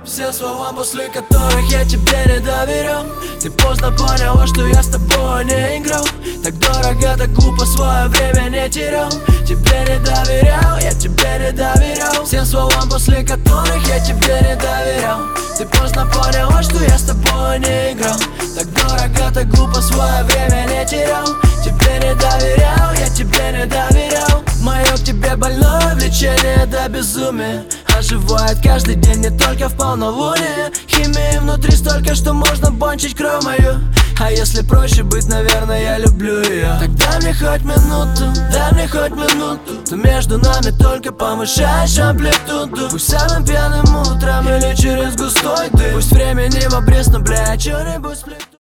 Все слова, после которых я тебе не доверял. Ты поздно поняла, что я с тобой не играл. Так дорого, так глупо, свое время не терял. Тебе не доверял, я тебе не доверял. Всем словам, после которых я тебе не доверял. Ты поздно поняла, что я с тобой не играл. Так дорого, так глупо, свое время не терял. Тебе не доверял, я тебе не доверял. Мое к тебе больное влечение до безумия оживает каждый день, не только в полнолуние. Химии внутри столько, что можно бончить кровь мою. А если проще быть, наверное, я люблю ее. Так дай мне хоть минуту, дай мне хоть минуту. То между нами только повышаешь амплитуду. Пусть самым пьяным утром или через густой дым. Пусть временем обрез, но, бля, что-нибудь сплету.